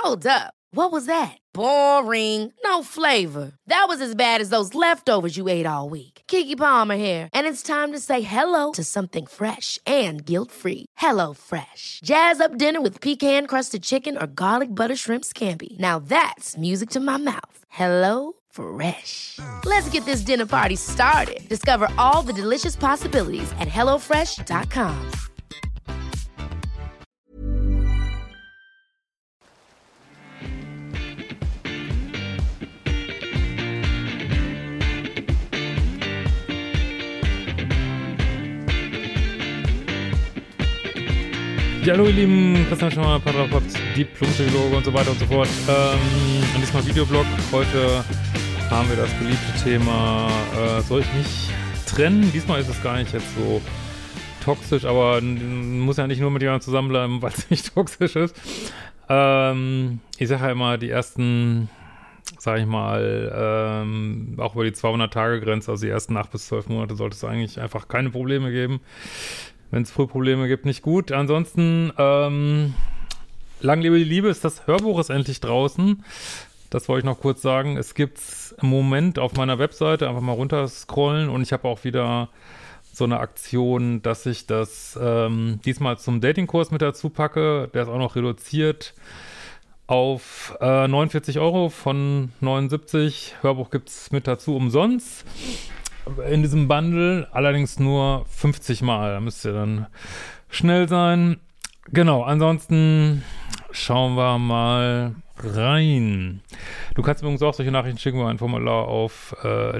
Hold up. What was that? Boring. No flavor. That was as bad as those leftovers you ate all week. Keke Palmer here. And it's time to say hello to something fresh and guilt-free. Hello Fresh. Jazz up dinner with pecan-crusted chicken or garlic butter shrimp scampi. Now that's music to my mouth. Hello Fresh. Let's get this dinner party started. Discover all the delicious possibilities at hellofresh.com. Ja, hallo ihr Lieben, Christian Schemmer, Paartherapeut, Diplompsychologe und so weiter und so fort. Und diesmal Videoblog. Heute haben wir das beliebte Thema, soll ich mich trennen? Diesmal ist es gar nicht jetzt so toxisch, aber muss ja nicht nur mit jemandem zusammenbleiben, weil es nicht toxisch ist. Ich sage ja immer, die ersten, sage ich mal, auch über die 200-Tage-Grenze, also die ersten 8 bis 12 Monate, sollte es eigentlich einfach keine Probleme geben. Wenn es früh Probleme gibt, nicht gut. Ansonsten, Lang lebe die Liebe, das Hörbuch ist endlich draußen. Das wollte ich noch kurz sagen. Es gibt's im Moment auf meiner Webseite, einfach mal runterscrollen. Und ich habe auch wieder so eine Aktion, dass ich das diesmal zum Datingkurs mit dazu packe. Der ist auch noch reduziert auf 49 Euro von 79. Hörbuch gibt's mit dazu umsonst. In diesem Bundle, allerdings nur 50 Mal. Da müsst ihr dann schnell sein. Genau, ansonsten schauen wir mal rein. Du kannst übrigens auch solche Nachrichten schicken über ein Formular auf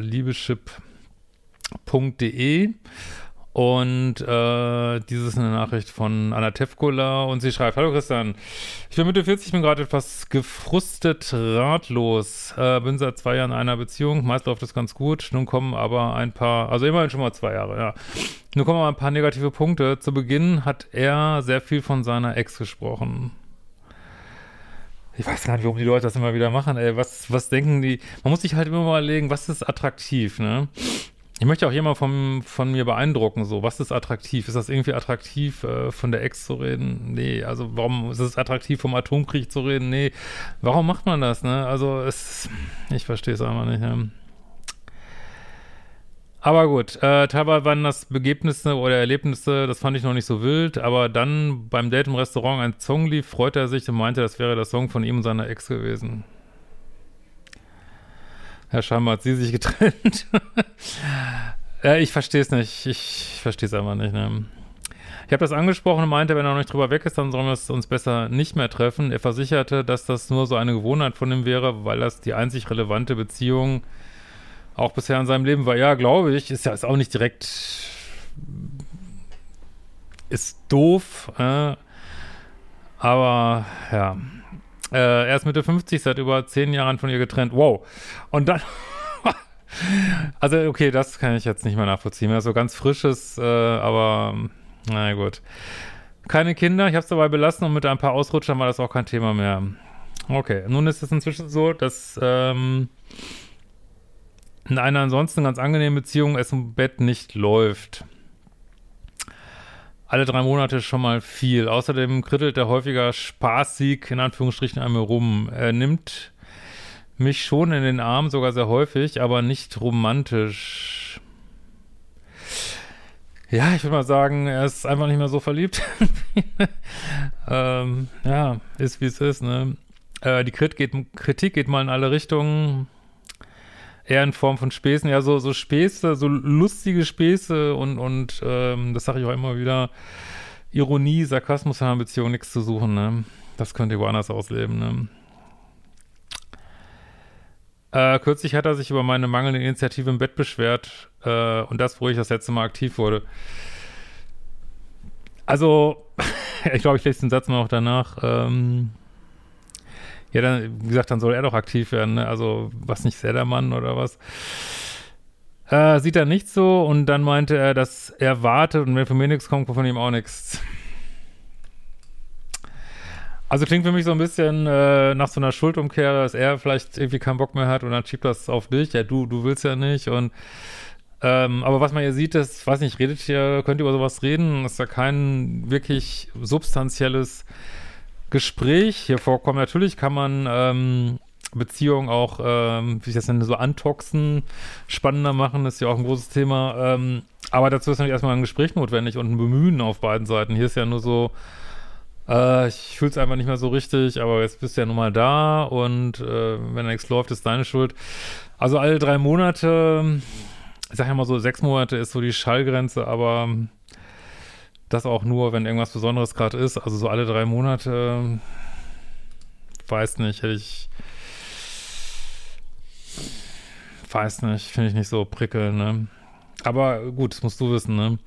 liebeschip.de. Und dieses ist eine Nachricht von Anna Tevkola und sie schreibt: Hallo Christian, ich bin Mitte 40, bin gerade etwas gefrustet, ratlos, bin seit 2 Jahren in einer Beziehung, meist läuft es ganz gut, nun kommen aber ein paar, also immerhin schon mal 2 Jahre, ja. Nun kommen aber ein paar negative Punkte. Zu Beginn hat er sehr viel von seiner Ex gesprochen. Ich weiß gar nicht, warum die Leute das immer wieder machen, ey, was denken die? Man muss sich halt immer mal überlegen, was ist attraktiv, ne? Ich möchte auch jemanden von mir beeindrucken, so. Was ist attraktiv? Ist das irgendwie attraktiv, von der Ex zu reden? Nee. Also, warum ist es attraktiv, vom Atomkrieg zu reden? Nee. Warum macht man das, ne? Also, ich verstehe es einfach nicht, ja. Aber gut, teilweise waren das Begebnisse oder Erlebnisse, das fand ich noch nicht so wild, aber dann beim Date im Restaurant ein Song lief, freute er sich und meinte, das wäre der Song von ihm und seiner Ex gewesen. Ja, scheinbar hat sie sich getrennt. Ich verstehe es nicht. Ich verstehe es einfach nicht, ne? Ich habe das angesprochen und meinte, wenn er noch nicht drüber weg ist, dann sollen wir uns besser nicht mehr treffen. Er versicherte, dass das nur so eine Gewohnheit von ihm wäre, weil das die einzig relevante Beziehung auch bisher in seinem Leben war. Ja, glaube ich. Ist auch nicht direkt, ist doof, aber ja. Er ist Mitte 50, seit über 10 Jahren von ihr getrennt. Wow. Und dann, also okay, das kann ich jetzt nicht mehr nachvollziehen. Ja, so ganz frisches, aber naja, gut. Keine Kinder, ich habe es dabei belassen und mit ein paar Ausrutschern war das auch kein Thema mehr. Okay, nun ist es inzwischen so, dass in einer ansonsten ganz angenehmen Beziehung es im Bett nicht läuft. Alle 3 Monate schon mal viel. Außerdem krittelt er häufiger spaßig, in Anführungsstrichen, einmal rum. Er nimmt mich schon in den Arm, sogar sehr häufig, aber nicht romantisch. Ja, ich würde mal sagen, er ist einfach nicht mehr so verliebt. Ja, ist wie es ist, ne? Die Kritik geht mal in alle Richtungen. Eher in Form von Späßen, ja, so Späße, so lustige Späße und das sage ich auch immer wieder, Ironie, Sarkasmus in einer Beziehung nichts zu suchen, ne? Das könnt ihr woanders ausleben, ne? Kürzlich hat er sich über meine mangelnde Initiative im Bett beschwert und das, wo ich das letzte Mal aktiv wurde. Also, ich glaube, ich lese den Satz mal auch danach, ja, dann, wie gesagt, dann soll er doch aktiv werden, ne? Also, was nicht, ist er der Mann oder was? Sieht er nicht so und dann meinte er, dass er wartet und wenn von mir nichts kommt, kommt von ihm auch nichts. Also klingt für mich so ein bisschen nach so einer Schuldumkehr, dass er vielleicht irgendwie keinen Bock mehr hat und dann schiebt das auf dich. Ja, du willst ja nicht und aber was man hier sieht, ist, weiß nicht, könnt ihr über sowas reden? Das ist ja kein wirklich substanzielles Gespräch hier vorkommen. Natürlich kann man Beziehungen auch, wie ich das nenne, so antoxen, spannender machen, ist ja auch ein großes Thema. Aber dazu ist natürlich erstmal ein Gespräch notwendig und ein Bemühen auf beiden Seiten. Hier ist ja nur so, ich fühle es einfach nicht mehr so richtig, aber jetzt bist du ja nun mal da und wenn da nichts läuft, ist deine Schuld. Also alle 3 Monate, ich sag ja mal so 6 Monate ist so die Schallgrenze, aber das auch nur, wenn irgendwas Besonderes gerade ist. Also so alle 3 Monate, weiß nicht, finde ich nicht so prickelnd, ne? Aber gut, das musst du wissen, ne?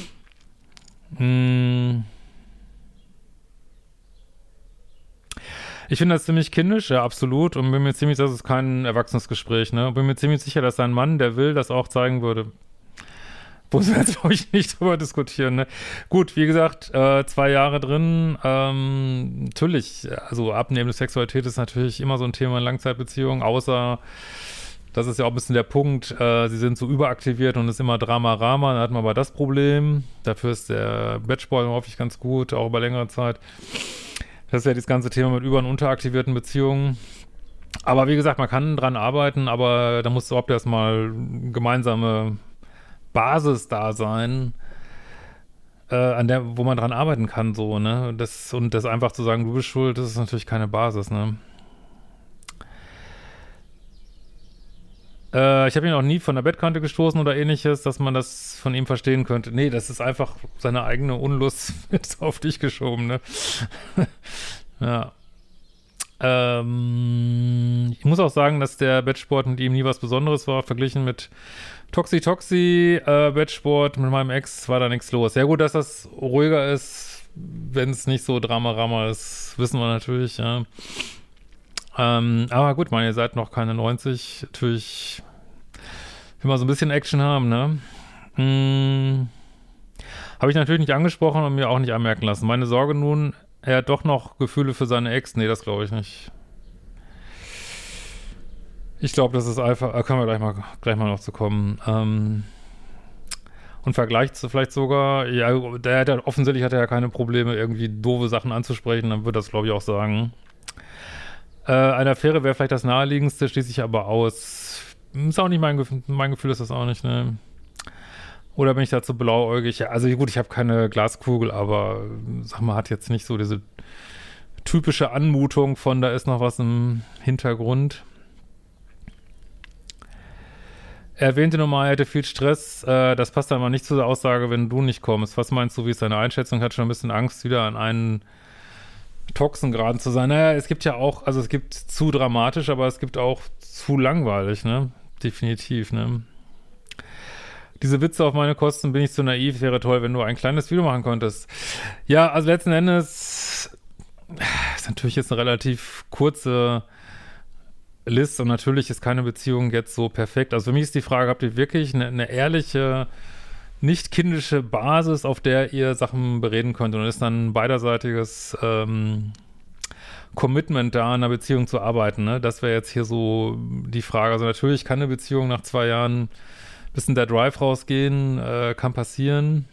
Ich finde das ziemlich kindisch, ja, absolut. Und bin mir ziemlich sicher, das ist kein erwachsenes Gespräch, ne? Und bin mir ziemlich sicher, dass ein Mann, der will, das auch zeigen würde. Wo wir jetzt, glaube ich, nicht drüber diskutieren, ne? Gut, wie gesagt, 2 Jahre drin, natürlich, also abnehmende Sexualität ist natürlich immer so ein Thema in Langzeitbeziehungen, außer, das ist ja auch ein bisschen der Punkt, sie sind so überaktiviert und es ist immer Drama, dann hat man aber das Problem, dafür ist der Batchboy häufig ganz gut, auch über längere Zeit. Das ist ja das ganze Thema mit über- und unteraktivierten Beziehungen. Aber wie gesagt, man kann dran arbeiten, aber da muss überhaupt erstmal gemeinsame Basis da sein, an der, wo man dran arbeiten kann, so, ne? Das einfach zu sagen, du bist schuld, das ist natürlich keine Basis, ne? Ich habe ihn auch nie von der Bettkante gestoßen oder ähnliches, dass man das von ihm verstehen könnte. Nee, das ist einfach seine eigene Unlust jetzt auf dich geschoben, ne? Ja. Ich muss auch sagen, dass der Bettsport mit ihm nie was Besonderes war, verglichen mit Bettsport mit meinem Ex war da nichts los. Ja gut, dass das ruhiger ist, wenn es nicht so Drama ist, wissen wir natürlich, ja. Aber gut, ihr seid noch keine 90, natürlich will man so ein bisschen Action haben, ne? Habe ich natürlich nicht angesprochen und mir auch nicht anmerken lassen. Meine Sorge nun, er hat doch noch Gefühle für seine Ex. Nee, das glaube ich nicht. Ich glaube, das ist einfach, können wir gleich mal noch zu kommen. Und vergleicht vielleicht sogar, ja, offensichtlich hat er ja keine Probleme, irgendwie doofe Sachen anzusprechen, dann würde das, glaube ich, auch sagen. Eine Affäre wäre vielleicht das naheliegendste, schließe ich aber aus. Ist auch nicht mein Gefühl ist das auch nicht, ne? Oder bin ich da zu blauäugig? Ja, also gut, ich habe keine Glaskugel, aber sag mal, hat jetzt nicht so diese typische Anmutung von, da ist noch was im Hintergrund. Er erwähnte nochmal, er hätte viel Stress. Das passt aber nicht zu der Aussage, wenn du nicht kommst. Was meinst du, wie ist deine Einschätzung? Hat schon ein bisschen Angst, wieder an einen Toxen geraten zu sein. Naja, es gibt ja auch, also es gibt zu dramatisch, aber es gibt auch zu langweilig, ne? Definitiv, ne? Diese Witze auf meine Kosten, bin ich zu naiv, wäre toll, wenn du ein kleines Video machen könntest. Ja, also letzten Endes ist natürlich jetzt eine relativ kurze List und natürlich ist keine Beziehung jetzt so perfekt. Also für mich ist die Frage, habt ihr wirklich eine ehrliche, nicht kindische Basis, auf der ihr Sachen bereden könnt und ist dann ein beiderseitiges Commitment da, in einer Beziehung zu arbeiten, ne? Das wäre jetzt hier so die Frage. Also natürlich kann eine Beziehung nach 2 Jahren bisschen der Drive rausgehen, kann passieren.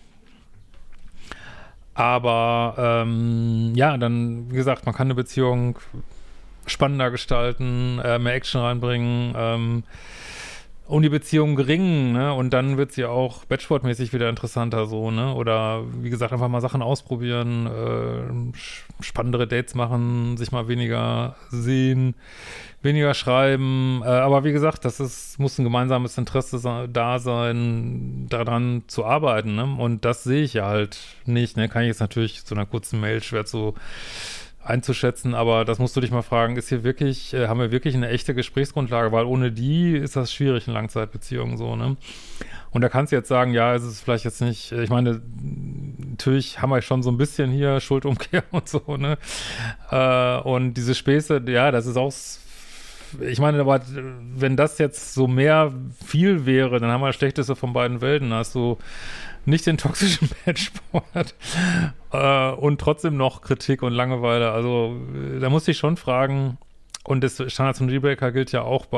Aber ja, dann, wie gesagt, man kann eine Beziehung spannender gestalten, mehr Action reinbringen, um die Beziehung gering, ne? Und dann wird sie auch Batchboard-mäßig wieder interessanter, so, ne? Oder wie gesagt, einfach mal Sachen ausprobieren, spannendere Dates machen, sich mal weniger sehen, weniger schreiben. Aber wie gesagt, muss ein gemeinsames Interesse da sein, daran zu arbeiten, ne? Und das sehe ich ja halt nicht, ne? Kann ich jetzt natürlich zu einer kurzen Mail schwer zu einzuschätzen, aber das musst du dich mal fragen, ist hier wirklich, haben wir wirklich eine echte Gesprächsgrundlage, weil ohne die ist das schwierig in Langzeitbeziehungen so, ne? Und da kannst du jetzt sagen, ja, es ist vielleicht jetzt nicht, ich meine, natürlich haben wir schon so ein bisschen hier Schuldumkehr und so, ne? Und diese Späße, ja, das ist auch, ich meine, aber wenn das jetzt so viel wäre, dann haben wir das Schlechteste von beiden Welten, da hast du nicht den toxischen Batchboard und trotzdem noch Kritik und Langeweile. Also da muss ich schon fragen, und das Standards und Dealbreaker gilt ja auch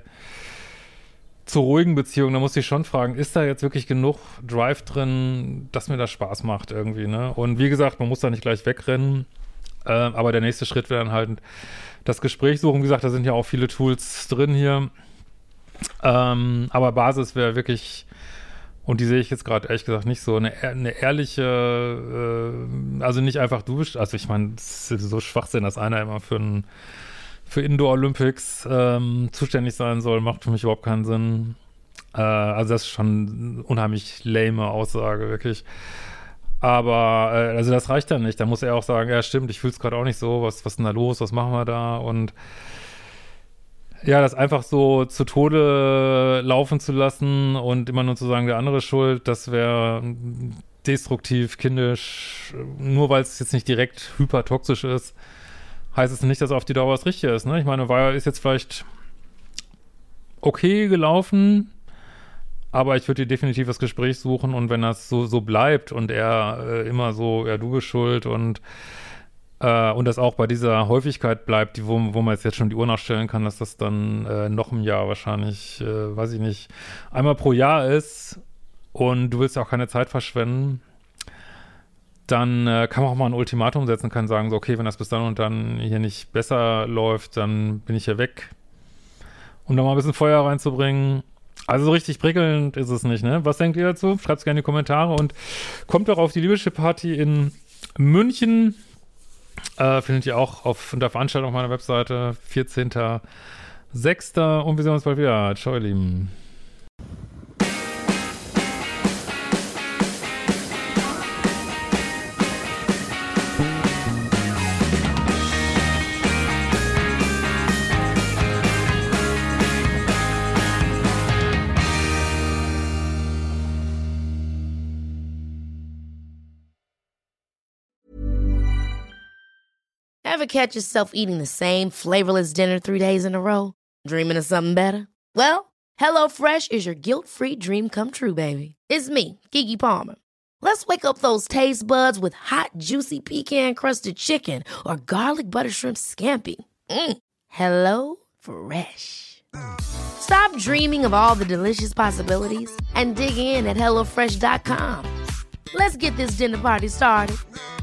zu ruhigen Beziehungen, da muss ich schon fragen, ist da jetzt wirklich genug Drive drin, dass mir das Spaß macht irgendwie, ne? Und wie gesagt, man muss da nicht gleich wegrennen. Aber der nächste Schritt wäre dann halt das Gespräch suchen. Wie gesagt, da sind ja auch viele Tools drin hier. Aber Basis wäre wirklich, und die sehe ich jetzt gerade ehrlich gesagt nicht so, eine ehrliche, also nicht einfach also ich meine, es ist so Schwachsinn, dass einer immer für Indoor Olympics zuständig sein soll, macht für mich überhaupt keinen Sinn. Also das ist schon eine unheimlich lame Aussage, wirklich. Aber, also das reicht dann nicht. Da muss er auch sagen, ja stimmt, ich fühle es gerade auch nicht so, was ist denn da los, was machen wir da? Und ja, das einfach so zu Tode laufen zu lassen und immer nur zu sagen, der andere ist schuld, das wäre destruktiv, kindisch. Nur weil es jetzt nicht direkt hypertoxisch ist, heißt es nicht, dass auf die Dauer das Richtige ist, ne? Ich meine, ist jetzt vielleicht okay gelaufen, aber ich würde dir definitiv das Gespräch suchen, und wenn das so bleibt und er immer so, ja, du bist schuld und das auch bei dieser Häufigkeit bleibt, wo man jetzt schon die Uhr nachstellen kann, dass das dann noch ein Jahr wahrscheinlich, weiß ich nicht, einmal pro Jahr ist und du willst ja auch keine Zeit verschwenden, dann kann man auch mal ein Ultimatum setzen, kann sagen, so, okay, wenn das bis dann und dann hier nicht besser läuft, dann bin ich hier weg. Um da mal ein bisschen Feuer reinzubringen. Also so richtig prickelnd ist es nicht, ne? Was denkt ihr dazu? Schreibt es gerne in die Kommentare und kommt doch auf die Liebeschip-Party in München. Findet ihr auch auf der Veranstaltung auf meiner Webseite, 14.06. Und wir sehen uns bald wieder. Ciao, ihr Lieben. Ever catch yourself eating the same flavorless dinner 3 days in a row? Dreaming of something better? Well, HelloFresh is your guilt-free dream come true, baby. It's me, Keke Palmer. Let's wake up those taste buds with hot, juicy pecan-crusted chicken or garlic butter shrimp scampi. Hello Fresh. Stop dreaming of all the delicious possibilities and dig in at HelloFresh.com. Let's get this dinner party started.